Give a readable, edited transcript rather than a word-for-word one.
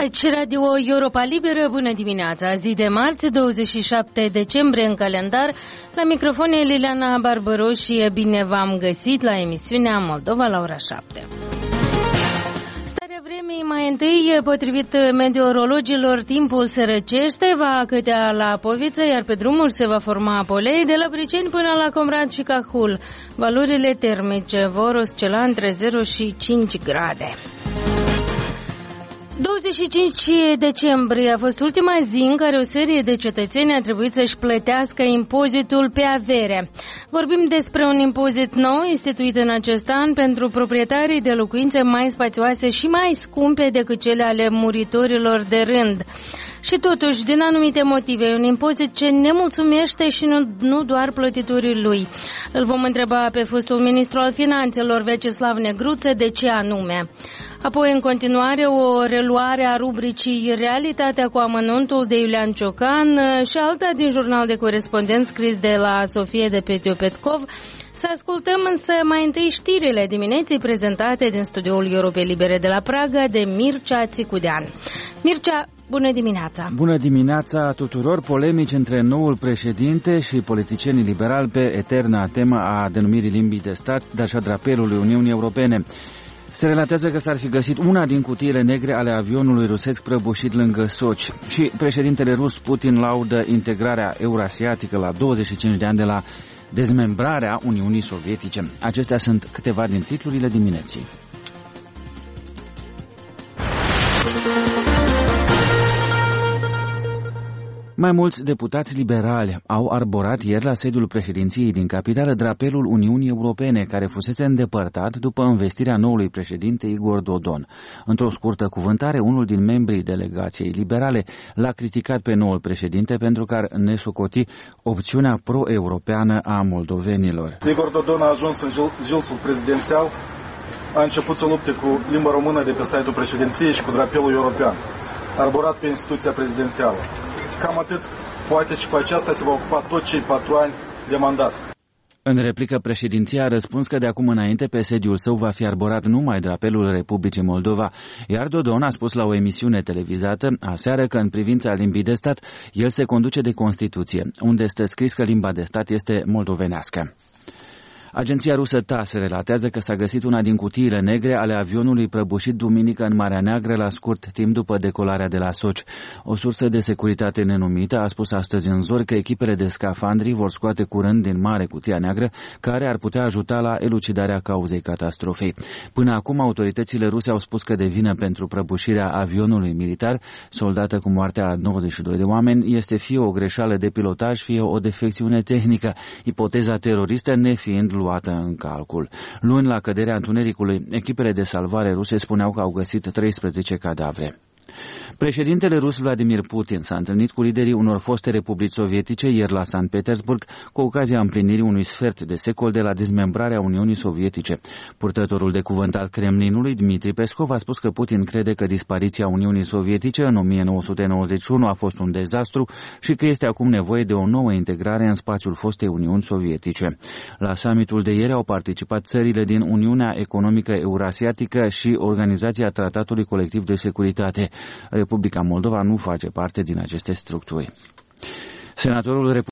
Aici Radio Europa Liberă, bună dimineața, zi de marți, 27 decembrie în calendar. La microfon e Liliana Barbaros și bine v-am găsit la emisiunea Moldova la ora 7. Starea vremii mai întâi, potrivit meteorologilor, timpul se răcește, va cădea la Poviță, iar pe drumuri se va forma polei de la Briceni până la Comrat și Cahul. Valorile termice vor oscila între 0 și 5 grade. 25 decembrie a fost ultima zi în care o serie de cetățeni a trebuit să-și plătească impozitul pe avere. Vorbim despre un impozit nou instituit în acest an pentru proprietarii de locuințe mai spațioase și mai scumpe decât cele ale muritorilor de rând. Și totuși, din anumite motive, e un impozit ce nemulțumește și nu doar plătitorii lui. Îl vom întreba pe fostul ministru al finanțelor, Vyacheslav Negruță, de ce anume. Apoi, în continuare, o reluare a rubricii Realitatea cu amănuntul de Iulian Ciocan și alta din jurnal de corespondent scris de la Sofie de Petio-Petkov. Să ascultăm însă mai întâi știrile dimineții prezentate din studioul Europei Libere de la Praga de Mircea Țicudean. Mircea, bună dimineața! Bună dimineața tuturor! Polemici între noul președinte și politicienii liberali pe eterna temă a denumirii limbii de stat, dar și a drapelului Uniunii Europene. Se relatează că s-ar fi găsit una din cutiile negre ale avionului rusesc prăbușit lângă Sochi. Și președintele rus Putin laudă integrarea eurasiatică la 25 de ani de la dezmembrarea Uniunii Sovietice. Acestea sunt câteva din titlurile dimineții. Mai mulți deputați liberali au arborat ieri la sediul președinției din capitală drapelul Uniunii Europene, care fusese îndepărtat după învestirea noului președinte Igor Dodon. Într-o scurtă cuvântare, unul din membrii delegației liberale l-a criticat pe noul președinte pentru că ar nesocoti opțiunea pro-europeană a moldovenilor. Igor Dodon a ajuns în jilțul prezidențial, a început să lupte cu limba română de pe site-ul președinției și cu drapelul european, arborat pe instituția prezidențială. Cam atât, poate și cu aceasta se va ocupa tot cei 4 ani de mandat. În replică, președinția a răspuns că de acum înainte pe sediul său va fi arborat numai drapelul Republicii Moldova, iar Dodon a spus la o emisiune televizată aseară că în privința limbii de stat, el se conduce de Constituție, unde este scris că limba de stat este moldovenească. Agenția rusă TASS relatează că s-a găsit una din cutiile negre ale avionului prăbușit duminică în Marea Neagră la scurt timp după decolarea de la Sochi. O sursă de securitate nenumită a spus astăzi în zor că echipele de scafandri vor scoate curând din mare cutia neagră, care ar putea ajuta la elucidarea cauzei catastrofei. Până acum, autoritățile ruse au spus că de vină pentru prăbușirea avionului militar, soldată cu moartea a 92 de oameni, este fie o greșeală de pilotaj, fie o defecțiune tehnică, ipoteza teroristă nefiind luată în calcul. Luni, la căderea întunericului, echipele de salvare ruse spuneau că au găsit 13 cadavre. Președintele rus Vladimir Putin s-a întâlnit cu liderii unor foste republici sovietice ieri la Sankt Petersburg cu ocazia împlinirii unui sfert de secol de la dezmembrarea Uniunii Sovietice. Purtătorul de cuvânt al Kremlinului, Dmitri Peskov, a spus că Putin crede că dispariția Uniunii Sovietice în 1991 a fost un dezastru și că este acum nevoie de o nouă integrare în spațiul fostei Uniuni Sovietice. La summitul de ieri au participat țările din Uniunea Economică Eurasiatică și Organizația Tratatului Colectiv de Securitate. Republica Moldova nu face parte din aceste structuri. Senatorul